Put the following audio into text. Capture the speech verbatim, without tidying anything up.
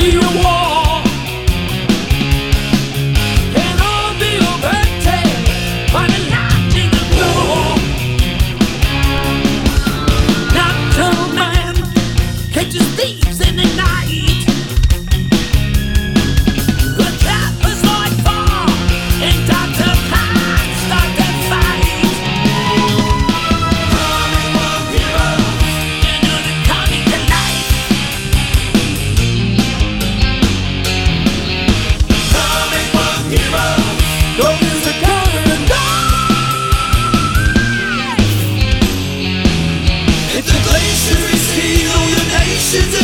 be a war. And I'll be a birthday on a night in the blue. Nocturnal man catches thieves in the night. The trappers like far and Doctor Khan start that fight. Comic book heroes, you know the comic tonight. Comic book heroes, don't use the cover and die. If the glacier is healed, the nation's